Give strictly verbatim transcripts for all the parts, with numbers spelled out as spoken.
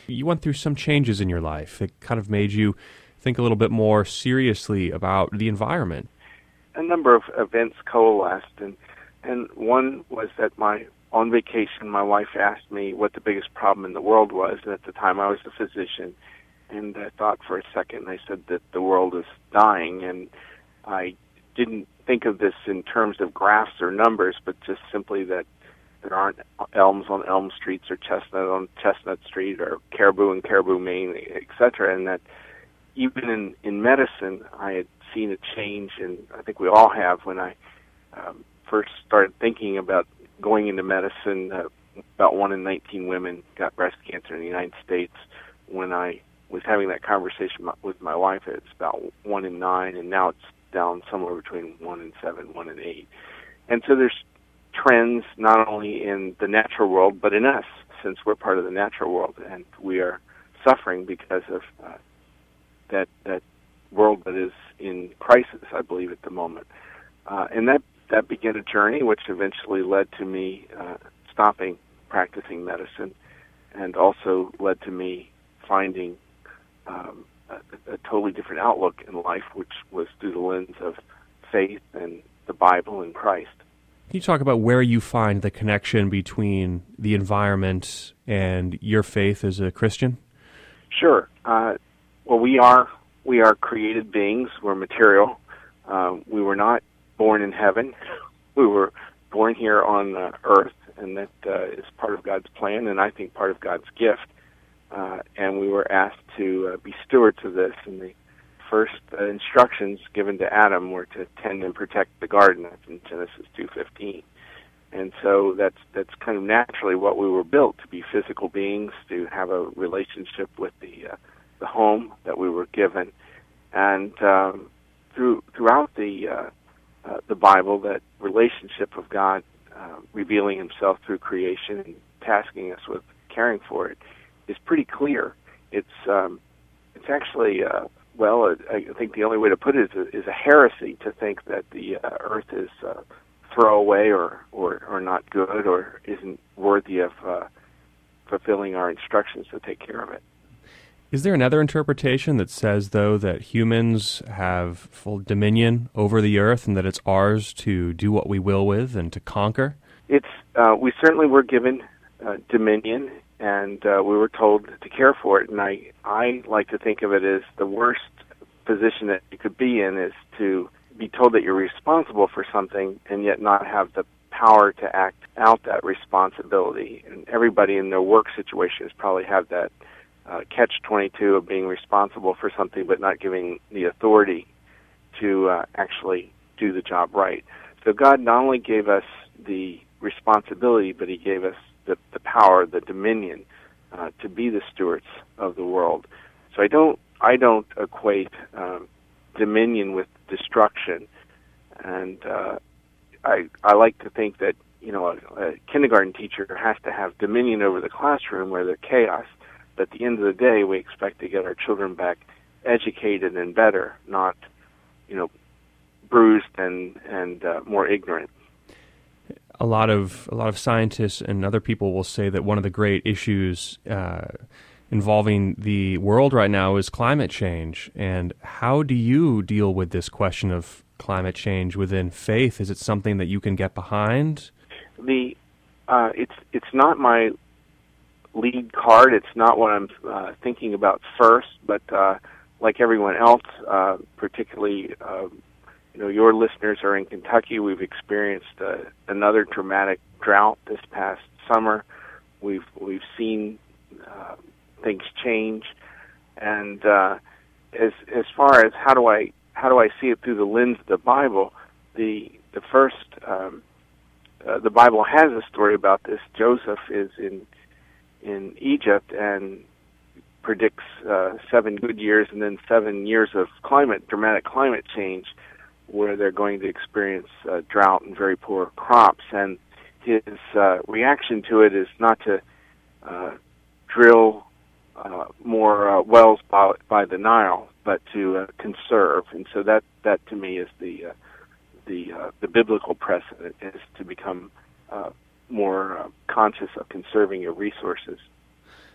You went through some changes in your life. It kind of made you think a little bit more seriously about the environment. A number of events coalesced, and, and one was that my on vacation, my wife asked me what the biggest problem in the world was, and at the time I was a physician, and I thought for a second, I said that the world is dying, and I didn't think of this in terms of graphs or numbers, but just simply that there aren't elms on Elm Streets or Chestnut on Chestnut Street or caribou in Caribou, Maine, et cetera, and that even in, in medicine, I had seen a change, and I think we all have, when I um, first started thinking about going into medicine. Uh, about one in nineteen women got breast cancer in the United States. When I was having that conversation with my wife, it's about one in nine, and now it's down somewhere between one in seven, one in eight. And so there's trends not only in the natural world, but in us, since we're part of the natural world, and we are suffering because of uh, that that world that is in crisis, I believe, at the moment. Uh, and that, that began a journey which eventually led to me uh, stopping practicing medicine, and also led to me finding um, a, a totally different outlook in life, which was through the lens of faith and the Bible and Christ. Can you talk about where you find the connection between the environment and your faith as a Christian? Sure. Uh, well, we are we are created beings. We're material. Uh, we were not born in heaven. We were born here on uh, earth, and that uh, is part of God's plan, and I think part of God's gift. Uh, and we were asked to uh, be stewards of this. And the first uh, instructions given to Adam were to tend and protect the garden. That's in Genesis two fifteen. And so that's that's kind of naturally what we were built, to be physical beings, to have a relationship with the uh, the home that we were given. And um, through throughout the uh, uh, the Bible, that relationship of God uh, revealing Himself through creation and tasking us with caring for it is pretty clear. It's um, it's actually uh, well, I think the only way to put it is a, is a heresy to think that the uh, earth is uh, throwaway or, or, or not good or isn't worthy of uh, fulfilling our instructions to take care of it. Is there another interpretation that says, though, that humans have full dominion over the earth and that it's ours to do what we will with and to conquer? It's uh, we certainly were given uh, dominion, and uh, we were told to care for it. And I, I like to think of it as the worst position that you could be in is to be told that you're responsible for something and yet not have the power to act out that responsibility. And everybody in their work situations probably have that uh, catch twenty-two of being responsible for something but not giving the authority to uh, actually do the job right. So God not only gave us the responsibility, but He gave us the, the power, the dominion, uh, to be the stewards of the world. So I don't I don't equate um, dominion with destruction, and uh, I I like to think that you know a, a kindergarten teacher has to have dominion over the classroom where there's chaos. But at the end of the day, we expect to get our children back educated and better, not you know bruised and and uh, more ignorant. A lot of a lot of scientists and other people will say that one of the great issues uh, involving the world right now is climate change. And how do you deal with this question of climate change within faith? Is it something that you can get behind? The uh, it's it's not my lead card. It's not what I'm uh, thinking about first. But uh, like everyone else, uh, particularly uh, you know your listeners are in Kentucky. We've experienced uh, another dramatic drought this past summer. We've we've seen uh, things change, and uh, as as far as how do I how do I see it through the lens of the Bible, the the first um, uh, the Bible has a story about this. Joseph is in in Egypt and predicts uh, seven good years and then seven years of climate dramatic climate change, where they're going to experience uh, drought and very poor crops. And his uh, reaction to it is not to uh, drill Uh, more uh, wells by, by the Nile, but to uh, conserve, and so that, that to me is the uh, the uh, the biblical precedent, is to become uh, more uh, conscious of conserving your resources.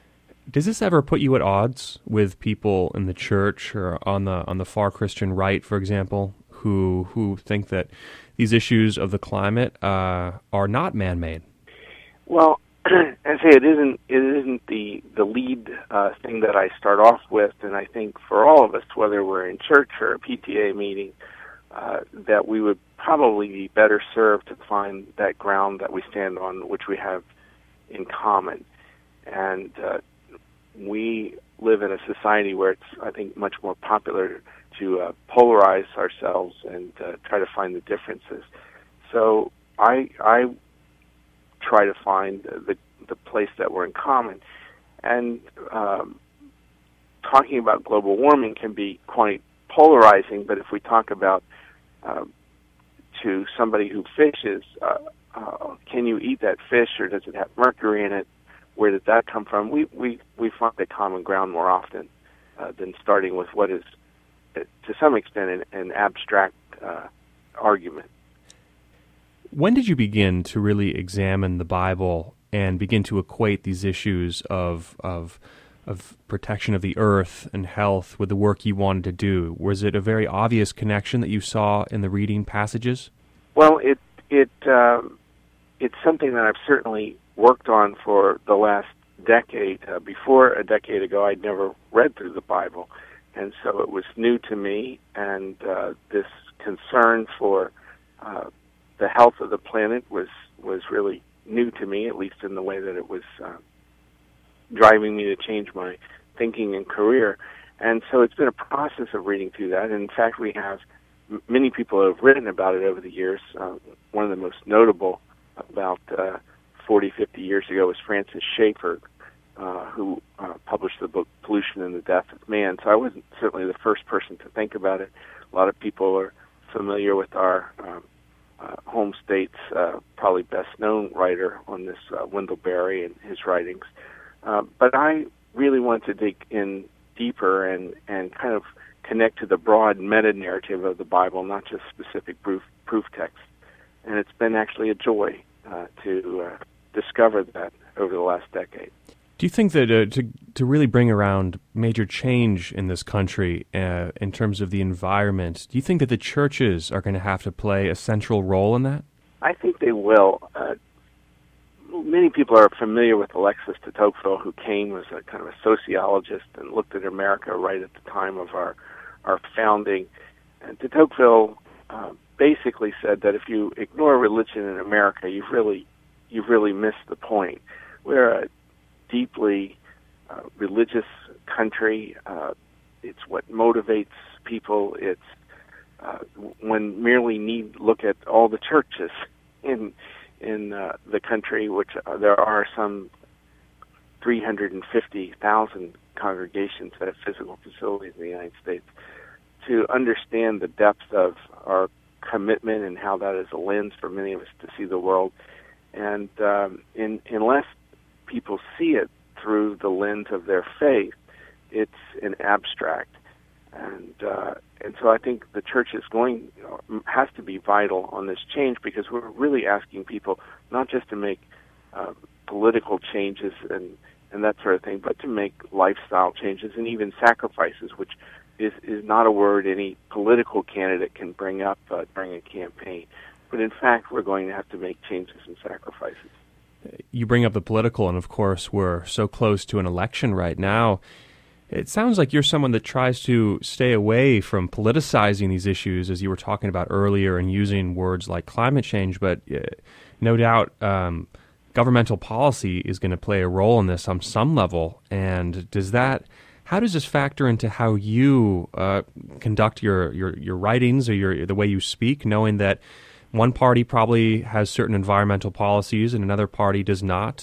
Does this ever put you at odds with people in the church or on the on the far Christian right, for example, who who think that these issues of the climate uh, are not man-made? Well, I say it isn't. It isn't the the lead uh, thing that I start off with, and I think for all of us, whether we're in church or a P T A meeting, uh, that we would probably be better served to find that ground that we stand on, which we have in common. And uh, we live in a society where it's, I think, much more popular to uh, polarize ourselves and uh, try to find the differences. So I I try to find the the place that we're in common. And um, talking about global warming can be quite polarizing, but if we talk about uh, to somebody who fishes, uh, uh, can you eat that fish, or does it have mercury in it? Where did that come from? We we, we find the common ground more often uh, than starting with what is, uh, to some extent, an, an abstract uh, argument. When did you begin to really examine the Bible and begin to equate these issues of of of protection of the earth and health with the work you wanted to do? Was it a very obvious connection that you saw in the reading passages? Well, it it um, it's something that I've certainly worked on for the last decade. Uh, before a decade ago, I'd never read through the Bible, and so it was new to me. And uh, this concern for uh, the health of the planet was was really new to me, at least in the way that it was uh, driving me to change my thinking and career. And so it's been a process of reading through that. And in fact, we have m- many people who have written about it over the years. Uh, one of the most notable about uh, forty, fifty years ago was Francis Schaeffer, uh, who uh, published the book Pollution and the Death of Man. So I wasn't certainly the first person to think about it. A lot of people are familiar with our um, uh, home state's uh, probably best-known writer on this, uh, Wendell Berry, and his writings. Uh, but I really want to dig in deeper and, and kind of connect to the broad meta-narrative of the Bible, not just specific proof, proof texts. And it's been actually a joy uh, to uh, discover that over the last decade. Do you think that uh, to to really bring around major change in this country uh, in terms of the environment, do you think that the churches are going to have to play a central role in that? I think they will. Uh, many people are familiar with Alexis de Tocqueville, who came as a kind of a sociologist and looked at America right at the time of our our founding. And de Tocqueville uh, basically said that if you ignore religion in America, you've really you've really missed the point. We're a deeply uh, religious country. Uh, it's what motivates people. It's uh, when merely need look at all the churches in in uh, the country, which uh, there are some three hundred fifty thousand congregations that have physical facilities in the United States, to understand the depth of our commitment and how that is a lens for many of us to see the world. And um, in, unless people see it through the lens of their faith, it's an abstract. And uh, and so I think the church is going, you know, has to be vital on this change, because we're really asking people not just to make uh, political changes and, and that sort of thing, but to make lifestyle changes and even sacrifices, which is, is not a word any political candidate can bring up uh, during a campaign. But in fact, we're going to have to make changes and sacrifices. You bring up the political, and of course, we're so close to an election right now. It sounds like you're someone that tries to stay away from politicizing these issues, as you were talking about earlier, and using words like climate change, but uh, no doubt um, governmental policy is going to play a role in this on some level. And does that, how does this factor into how you uh, conduct your, your, your writings or your the way you speak, knowing that one party probably has certain environmental policies and another party does not?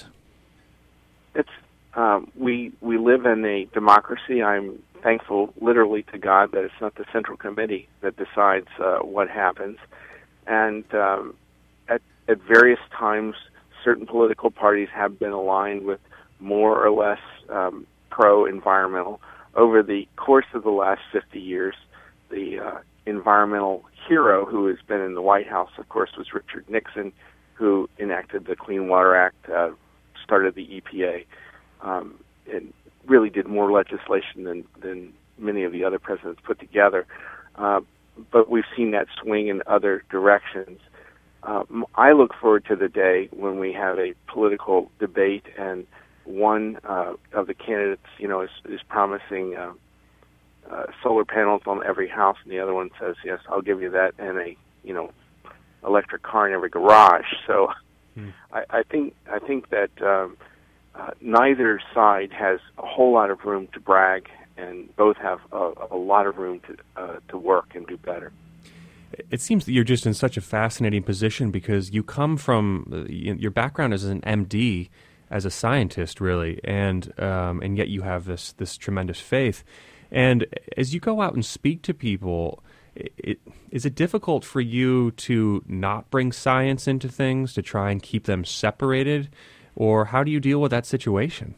It's um, we we live in a democracy. I'm thankful, literally, to God that it's not the Central Committee that decides uh, what happens. And um, at at various times, certain political parties have been aligned with more or less um, pro-environmental. Over the course of the last fifty years, the uh, environmental hero who has been in the White House, of course, was Richard Nixon, who enacted the Clean Water Act, uh, started the E P A. Um, and really did more legislation than than many of the other presidents put together. Uh, but we've seen that swing in other directions. Uh, I look forward to the day when we have a political debate and one uh, of the candidates, you know, is, is promising uh, uh, solar panels on every house, and the other one says, "Yes, I'll give you that," and a, you know, electric car in every garage. So, hmm. I, I think I think that um, uh, neither side has a whole lot of room to brag, and both have a, a lot of room to uh, to work and do better. It seems that you're just in such a fascinating position because you come from, your background as an M D, as a scientist, really, and um, and yet you have this this tremendous faith. And as you go out and speak to people, it, is it difficult for you to not bring science into things, to try and keep them separated, or how do you deal with that situation?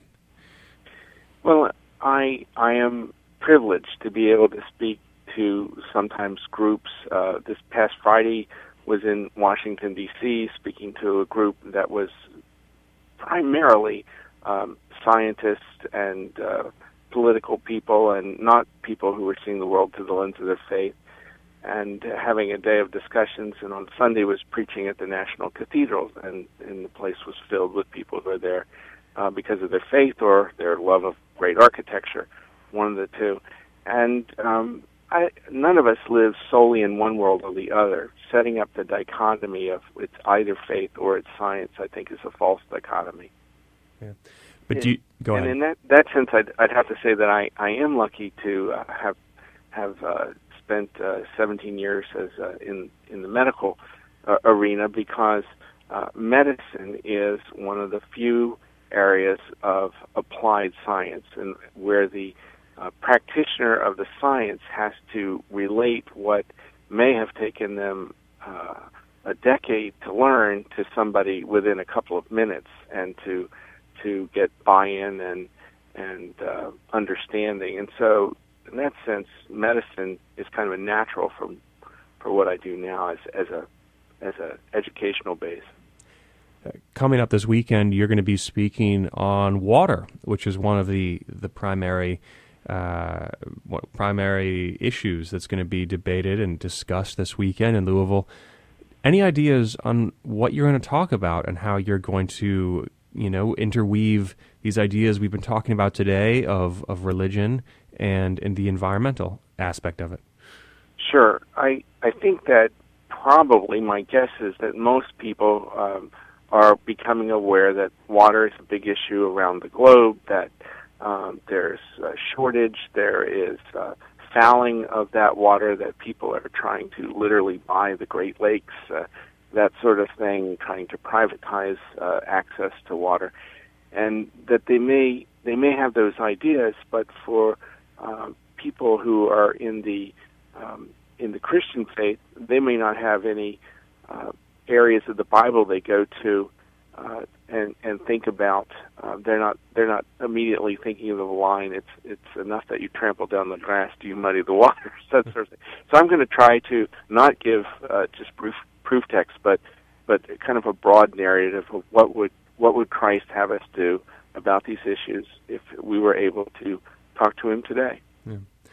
Well, I I am privileged to be able to speak to sometimes groups. Uh, this past Friday was in Washington, D C, speaking to a group that was primarily um, scientists and uh, political people, and not people who were seeing the world through the lens of their faith, and uh, having a day of discussions. And on Sunday was preaching at the National Cathedral, and, and the place was filled with people who are there uh, because of their faith or their love of great architecture, one of the two. And um, I, none of us live solely in one world or the other. Setting up the dichotomy of it's either faith or it's science, I think, is a false dichotomy. Yeah. But do you, go and ahead. in that, that sense, I'd, I'd have to say that I, I am lucky to uh, have have uh, spent uh, seventeen years as uh, in in the medical uh, arena, because uh, medicine is one of the few areas of applied science, and where the uh, practitioner of the science has to relate what may have taken them uh, a decade to learn to somebody within a couple of minutes, and to to get buy-in and and uh, understanding. And so, in that sense, medicine is kind of a natural for for what I do now as as a as a educational base. Coming up this weekend, you're going to be speaking on water, which is one of the the primary uh, primary issues that's going to be debated and discussed this weekend in Louisville. Any ideas on what you're going to talk about and how you're going to, you know, interweave these ideas we've been talking about today of, of religion and, and the environmental aspect of it? Sure. I, I think that probably my guess is that most people um, are becoming aware that water is a big issue around the globe, that um, there's a shortage, there is uh, fouling of that water, that people are trying to literally buy the Great Lakes, uh, that sort of thing, trying to privatize uh, access to water, and that they may they may have those ideas, but for uh, people who are in the um, in the Christian faith, they may not have any uh, areas of the Bible they go to uh, and and think about. Uh, they're not they're not immediately thinking of the line. It's it's enough that you trample down the grass, do you muddy the water? That sort of thing. So I'm going to try to not give uh, just proof proof text, but but kind of a broad narrative of what would what would Christ have us do about these issues if we were able to talk to him today. Yeah.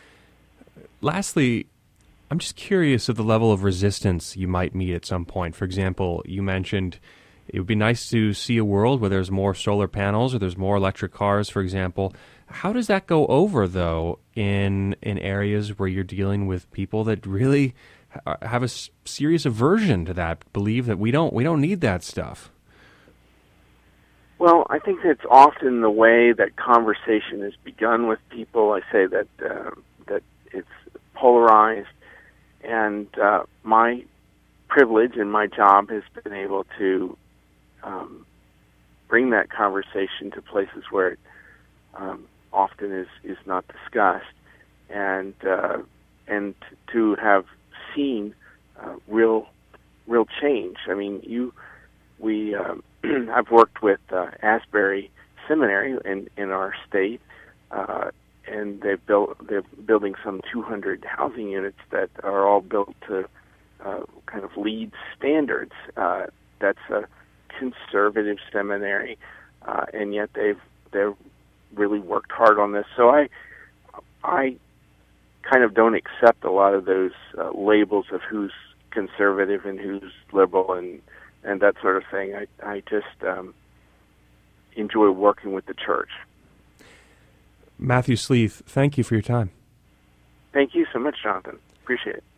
Lastly, I'm just curious of the level of resistance you might meet at some point. For example, you mentioned it would be nice to see a world where there's more solar panels or there's more electric cars, for example. How does that go over, though, in in areas where you're dealing with people that really have a serious aversion to that, believe that we don't we don't need that stuff? Well, I think it's often the way that conversation is begun with people. I say that uh, that it's polarized, and uh, my privilege and my job has been able to um, bring that conversation to places where it um, often is, is not discussed, and uh, and to have seen uh, real real change. I mean, you we. Um, I've worked with uh, Asbury Seminary in, in our state, uh, and they've built they're building some two hundred housing units that are all built to uh, kind of LEED standards. Uh, that's a conservative seminary, uh, and yet they've they're really worked hard on this. So I, I kind of don't accept a lot of those uh, labels of who's conservative and who's liberal and, and that sort of thing. I, I just um, enjoy working with the church. Matthew Sleeth, thank you for your time. Thank you so much, Jonathan. Appreciate it.